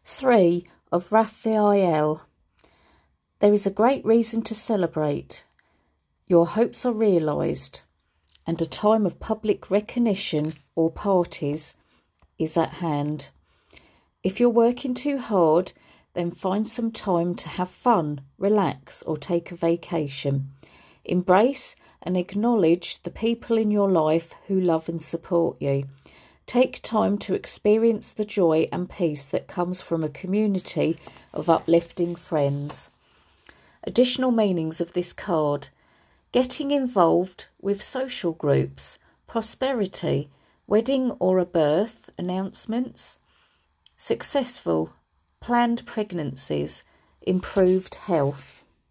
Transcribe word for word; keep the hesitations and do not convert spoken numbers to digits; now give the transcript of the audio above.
Three of Raphael. There is a great reason to celebrate. Your hopes are realised, and a time of public recognition or parties is at hand. If you're working too hard, then find some time to have fun, relax, or take a vacation. Embrace and acknowledge the people in your life who love and support you. Take time to experience the joy and peace that comes from a community of uplifting friends. Additional meanings of this card: getting involved with social groups, prosperity, wedding or a birth announcements, successful, planned pregnancies, improved health.